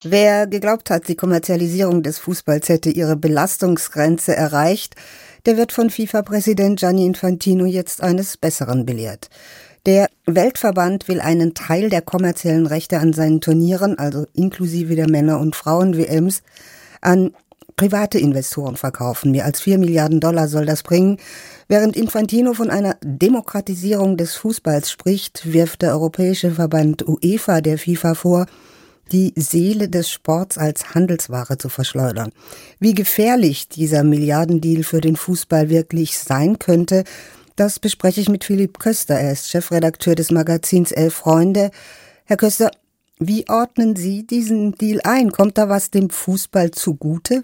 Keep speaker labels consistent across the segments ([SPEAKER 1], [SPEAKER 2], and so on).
[SPEAKER 1] Wer geglaubt hat, die Kommerzialisierung des Fußballs hätte ihre Belastungsgrenze erreicht, der wird von FIFA-Präsident Gianni Infantino jetzt eines Besseren belehrt. Der Weltverband will einen Teil der kommerziellen Rechte an seinen Turnieren, also inklusive der Männer- und Frauen-WMs, an private Investoren verkaufen. Mehr als $4 Milliarden soll das bringen. Während Infantino von einer Demokratisierung des Fußballs spricht, wirft der europäische Verband UEFA der FIFA vor, die Seele des Sports als Handelsware zu verschleudern. Wie gefährlich dieser Milliardendeal für den Fußball wirklich sein könnte, das bespreche ich mit Philipp Köster. Er ist Chefredakteur des Magazins Elf Freunde. Herr Köster, wie ordnen Sie diesen Deal ein? Kommt da was dem Fußball zugute?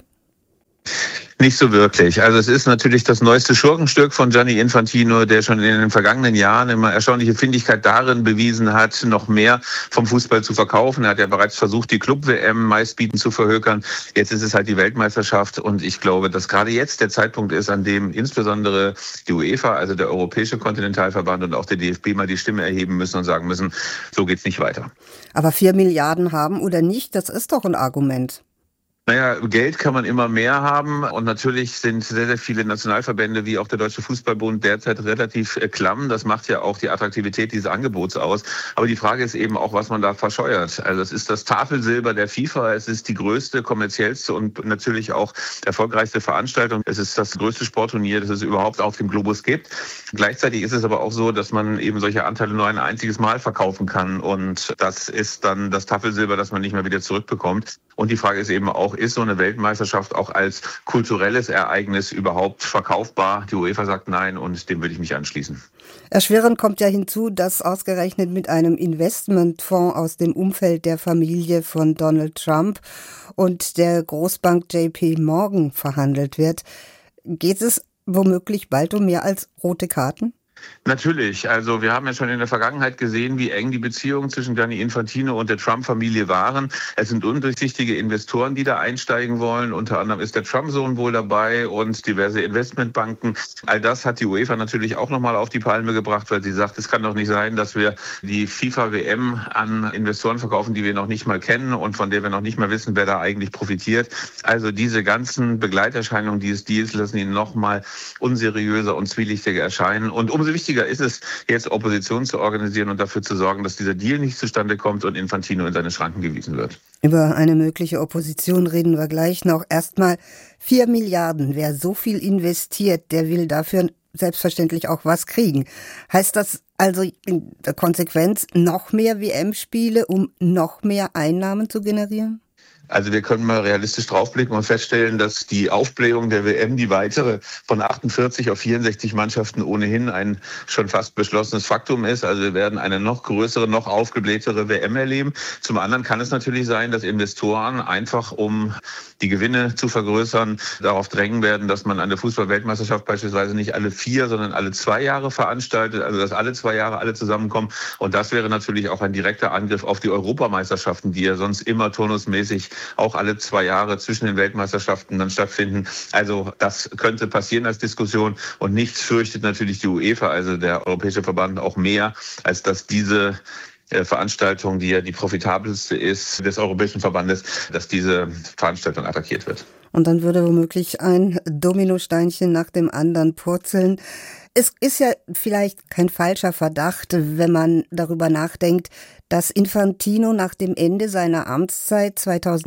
[SPEAKER 2] Nicht so wirklich. Also es ist natürlich das neueste Schurkenstück von Gianni Infantino, der schon in den vergangenen Jahren immer erstaunliche Findigkeit darin bewiesen hat, noch mehr vom Fußball zu verkaufen. Er hat ja bereits versucht, die Club-WM meistbieten zu verhökern. Jetzt ist es halt die Weltmeisterschaft und ich glaube, dass gerade jetzt der Zeitpunkt ist, an dem insbesondere die UEFA, also der Europäische Kontinentalverband und auch der DFB mal die Stimme erheben müssen und sagen müssen, so geht's nicht weiter.
[SPEAKER 1] Aber 4 Milliarden haben oder nicht, das ist doch ein Argument.
[SPEAKER 2] Naja, Geld kann man immer mehr haben und natürlich sind sehr, sehr viele Nationalverbände wie auch der Deutsche Fußballbund derzeit relativ klamm. Das macht ja auch die Attraktivität dieses Angebots aus. Aber die Frage ist eben auch, was man da verscheuert. Also es ist das Tafelsilber der FIFA, es ist die größte, kommerziellste und natürlich auch erfolgreichste Veranstaltung. Es ist das größte Sportturnier, das es überhaupt auf dem Globus gibt. Gleichzeitig ist es aber auch so, dass man eben solche Anteile nur ein einziges Mal verkaufen kann und das ist dann das Tafelsilber, das man nicht mehr wieder zurückbekommt. Und die Frage ist eben auch, ist so eine Weltmeisterschaft auch als kulturelles Ereignis überhaupt verkaufbar? Die UEFA sagt nein und dem würde ich mich anschließen.
[SPEAKER 1] Erschwerend kommt ja hinzu, dass ausgerechnet mit einem Investmentfonds aus dem Umfeld der Familie von Donald Trump und der Großbank JP Morgan verhandelt wird. Geht es womöglich bald um mehr als rote Karten?
[SPEAKER 2] Natürlich. Also wir haben ja schon in der Vergangenheit gesehen, wie eng die Beziehungen zwischen Gianni Infantino und der Trump-Familie waren. Es sind undurchsichtige Investoren, die da einsteigen wollen. Unter anderem ist der Trump-Sohn wohl dabei und diverse Investmentbanken. All das hat die UEFA natürlich auch nochmal auf die Palme gebracht, weil sie sagt, es kann doch nicht sein, dass wir die FIFA-WM an Investoren verkaufen, die wir noch nicht mal kennen und von der wir noch nicht mal wissen, wer da eigentlich profitiert. Also diese ganzen Begleiterscheinungen dieses Deals lassen ihn nochmal unseriöser und zwielichtiger erscheinen. Und umso wichtiger ist es, jetzt Opposition zu organisieren und dafür zu sorgen, dass dieser Deal nicht zustande kommt und Infantino in seine Schranken gewiesen wird.
[SPEAKER 1] Über eine mögliche Opposition reden wir gleich noch. Erstmal 4 Milliarden. Wer so viel investiert, der will dafür selbstverständlich auch was kriegen. Heißt das also in der Konsequenz noch mehr WM-Spiele, um noch mehr Einnahmen zu generieren?
[SPEAKER 2] Also wir können mal realistisch draufblicken und feststellen, dass die Aufblähung der WM, die weitere von 48 auf 64 Mannschaften ohnehin ein schon fast beschlossenes Faktum ist. Also wir werden eine noch größere, noch aufgeblähtere WM erleben. Zum anderen kann es natürlich sein, dass Investoren einfach, um die Gewinne zu vergrößern, darauf drängen werden, dass man eine Fußball-Weltmeisterschaft beispielsweise nicht alle 4, sondern alle 2 Jahre veranstaltet. Also dass alle 2 Jahre alle zusammenkommen. Und das wäre natürlich auch ein direkter Angriff auf die Europameisterschaften, die ja sonst immer turnusmäßig auch alle 2 Jahre zwischen den Weltmeisterschaften dann stattfinden. Also das könnte passieren als Diskussion und nichts fürchtet natürlich die UEFA, also der Europäische Verband, auch mehr, als dass diese Veranstaltung, die ja die profitabelste ist des Europäischen Verbandes, dass diese Veranstaltung attackiert wird.
[SPEAKER 1] Und dann würde womöglich ein Dominosteinchen nach dem anderen purzeln. Es ist ja vielleicht kein falscher Verdacht, wenn man darüber nachdenkt, dass Infantino nach dem Ende seiner Amtszeit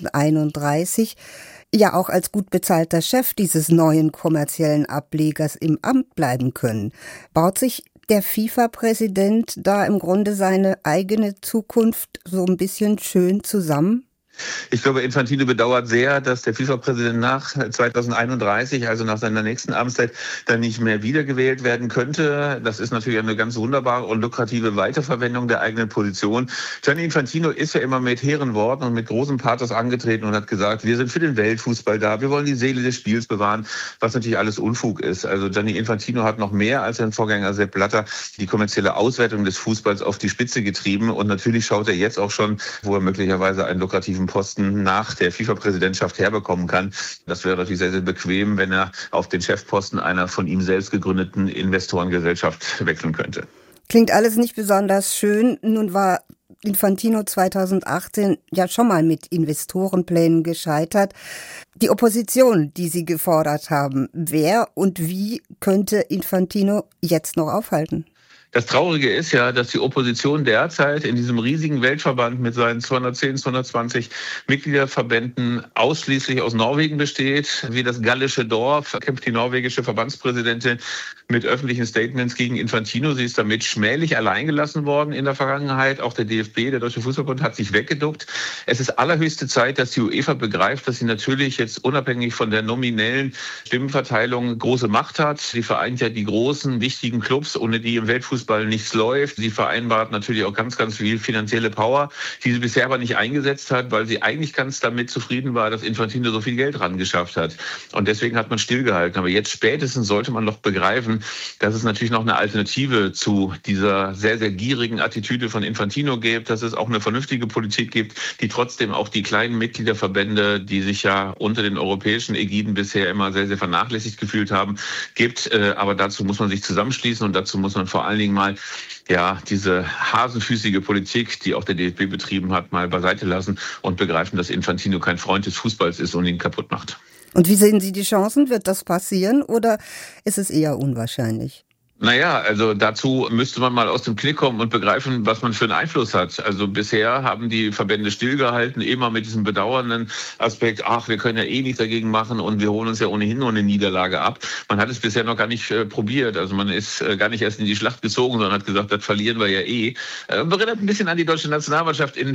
[SPEAKER 1] 2031 ja auch als gut bezahlter Chef dieses neuen kommerziellen Ablegers im Amt bleiben können. Baut sich der FIFA-Präsident da im Grunde seine eigene Zukunft so ein bisschen schön zusammen?
[SPEAKER 2] Ich glaube, Infantino bedauert sehr, dass der FIFA-Präsident nach 2031, also nach seiner nächsten Amtszeit, dann nicht mehr wiedergewählt werden könnte. Das ist natürlich eine ganz wunderbare und lukrative Weiterverwendung der eigenen Position. Gianni Infantino ist ja immer mit hehren Worten und mit großem Pathos angetreten und hat gesagt, wir sind für den Weltfußball da, wir wollen die Seele des Spiels bewahren, was natürlich alles Unfug ist. Also Gianni Infantino hat noch mehr als sein Vorgänger Sepp Blatter die kommerzielle Auswertung des Fußballs auf die Spitze getrieben und natürlich schaut er jetzt auch schon, wo er möglicherweise einen lukrativen Posten nach der FIFA-Präsidentschaft herbekommen kann. Das wäre natürlich sehr, sehr bequem, wenn er auf den Chefposten einer von ihm selbst gegründeten Investorengesellschaft wechseln könnte.
[SPEAKER 1] Klingt alles nicht besonders schön. Nun war Infantino 2018 ja schon mal mit Investorenplänen gescheitert. Die Opposition, die Sie gefordert haben, wer und wie könnte Infantino jetzt noch aufhalten?
[SPEAKER 2] Das Traurige ist ja, dass die Opposition derzeit in diesem riesigen Weltverband mit seinen 210, 220 Mitgliederverbänden ausschließlich aus Norwegen besteht. Wie das gallische Dorf kämpft die norwegische Verbandspräsidentin mit öffentlichen Statements gegen Infantino. Sie ist damit schmählich alleingelassen worden in der Vergangenheit. Auch der DFB, der Deutsche Fußballbund, hat sich weggeduckt. Es ist allerhöchste Zeit, dass die UEFA begreift, dass sie natürlich jetzt unabhängig von der nominellen Stimmenverteilung große Macht hat. Sie vereint ja die großen, wichtigen Clubs, ohne die im Weltfußball nichts läuft. Sie vereinbart natürlich auch ganz, ganz viel finanzielle Power, die sie bisher aber nicht eingesetzt hat, weil sie eigentlich ganz damit zufrieden war, dass Infantino so viel Geld ran geschafft hat. Und deswegen hat man stillgehalten. Aber jetzt spätestens sollte man doch begreifen, dass es natürlich noch eine Alternative zu dieser sehr, sehr gierigen Attitüde von Infantino gibt, dass es auch eine vernünftige Politik gibt, die trotzdem auch die kleinen Mitgliederverbände, die sich ja unter den europäischen Ägiden bisher immer sehr, sehr vernachlässigt gefühlt haben, gibt. Aber dazu muss man sich zusammenschließen und dazu muss man vor allen Dingen mal diese hasenfüßige Politik, die auch der DFB betrieben hat, mal beiseite lassen und begreifen, dass Infantino kein Freund des Fußballs ist und ihn kaputt macht.
[SPEAKER 1] Und wie sehen Sie die Chancen? Wird das passieren oder ist es eher unwahrscheinlich?
[SPEAKER 2] Naja, also dazu müsste man mal aus dem Knick kommen und begreifen, was man für einen Einfluss hat. Also bisher haben die Verbände stillgehalten, immer mit diesem bedauernden Aspekt, wir können ja eh nichts dagegen machen und wir holen uns ja ohnehin nur eine Niederlage ab. Man hat es bisher noch gar nicht probiert. Also man ist gar nicht erst in die Schlacht gezogen, sondern hat gesagt, das verlieren wir ja eh. Erinnert ein bisschen an die deutsche Nationalmannschaft in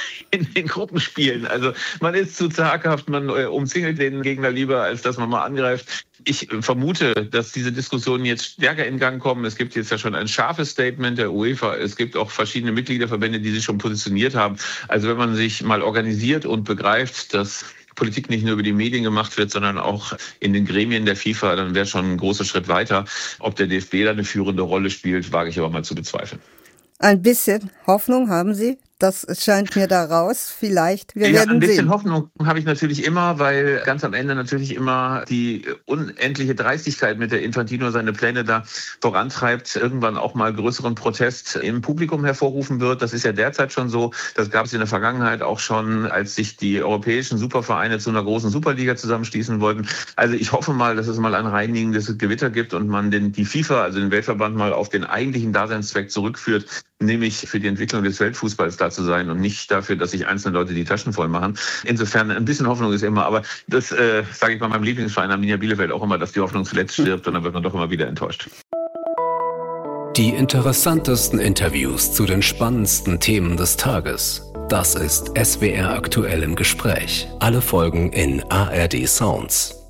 [SPEAKER 2] den Gruppenspielen. Also man ist zu zaghaft, man umzingelt den Gegner lieber, als dass man mal angreift. Ich vermute, dass diese Diskussionen jetzt stärker in Gang kommen. Es gibt jetzt ja schon ein scharfes Statement der UEFA. Es gibt auch verschiedene Mitgliederverbände, die sich schon positioniert haben. Also wenn man sich mal organisiert und begreift, dass Politik nicht nur über die Medien gemacht wird, sondern auch in den Gremien der FIFA, dann wäre schon ein großer Schritt weiter. Ob der DFB da eine führende Rolle spielt, wage ich aber mal zu bezweifeln.
[SPEAKER 1] Ein bisschen Hoffnung haben Sie? Das scheint mir da raus. Vielleicht, wir werden sehen.
[SPEAKER 2] Ein bisschen Hoffnung habe ich natürlich immer, weil ganz am Ende natürlich immer die unendliche Dreistigkeit, mit der Infantino seine Pläne da vorantreibt, irgendwann auch mal größeren Protest im Publikum hervorrufen wird. Das ist ja derzeit schon so. Das gab es in der Vergangenheit auch schon, als sich die europäischen Supervereine zu einer großen Superliga zusammenschließen wollten. Also ich hoffe mal, dass es mal ein reinigendes Gewitter gibt und man die FIFA, also den Weltverband, mal auf den eigentlichen Daseinszweck zurückführt, nämlich für die Entwicklung des Weltfußballs da zu sein und nicht dafür, dass sich einzelne Leute die Taschen voll machen. Insofern ein bisschen Hoffnung ist immer, aber das sage ich bei meinem Lieblingsverein Arminia Bielefeld auch immer, dass die Hoffnung zuletzt stirbt und dann wird man doch immer wieder enttäuscht.
[SPEAKER 3] Die interessantesten Interviews zu den spannendsten Themen des Tages. Das ist SWR aktuell im Gespräch. Alle Folgen in ARD Sounds.